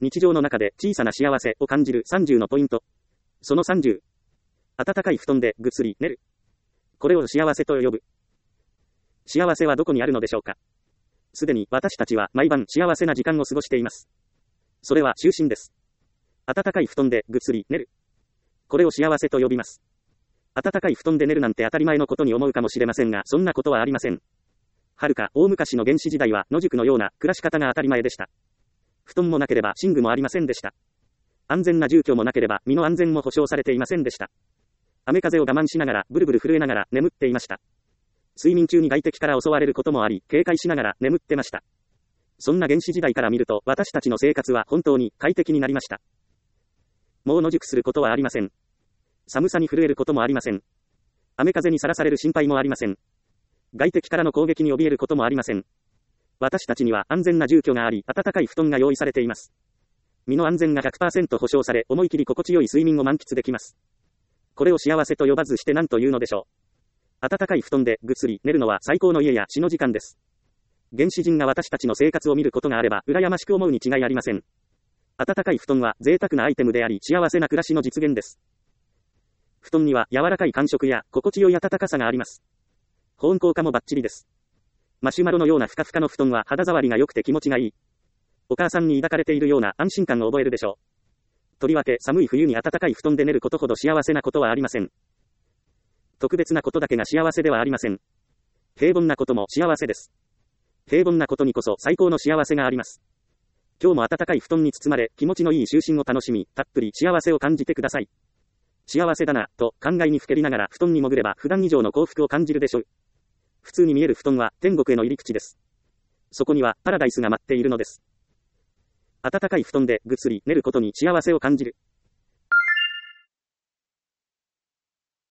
日常の中で小さな幸せを感じる30のポイント。その30。暖かい布団でぐっすり寝る。これを幸せと呼ぶ。幸せはどこにあるのでしょうか。すでに私たちは毎晩幸せな時間を過ごしています。それは就寝です。暖かい布団でぐっすり寝る。これを幸せと呼びます。暖かい布団で寝るなんて当たり前のことに思うかもしれませんが、そんなことはありません。はるか大昔の原始時代は野宿のような暮らし方が当たり前でした。布団もなければ寝具もありませんでした。安全な住居もなければ身の安全も保証されていませんでした。雨風を我慢しながらブルブル震えながら眠っていました。睡眠中に外敵から襲われることもあり、警戒しながら眠ってました。そんな原始時代から見ると、私たちの生活は本当に快適になりました。もう野宿することはありません。寒さに震えることもありません。雨風にさらされる心配もありません。外敵からの攻撃に怯えることもありません。私たちには安全な住居があり、暖かい布団が用意されています。身の安全が 100% 保証され、思い切り心地よい睡眠を満喫できます。これを幸せと呼ばずして何というのでしょう。暖かい布団でぐっすり寝るのは最高の家や死の時間です。原始人が私たちの生活を見ることがあれば、羨ましく思うに違いありません。暖かい布団は贅沢なアイテムであり、幸せな暮らしの実現です。布団には柔らかい感触や心地よい暖かさがあります。保温効果もバッチリです。マシュマロのようなふかふかの布団は肌触りが良くて気持ちがいい。お母さんに抱かれているような安心感を覚えるでしょう。とりわけ寒い冬に暖かい布団で寝ることほど幸せなことはありません。特別なことだけが幸せではありません。平凡なことも幸せです。平凡なことにこそ最高の幸せがあります。今日も暖かい布団に包まれ、気持ちのいい就寝を楽しみ、たっぷり幸せを感じてください。幸せだな、と考えにふけりながら布団に潜れば普段以上の幸福を感じるでしょう。普通に見える布団は天国への入り口です。そこにはパラダイスが待っているのです。暖かい布団でぐっすり寝ることに幸せを感じる。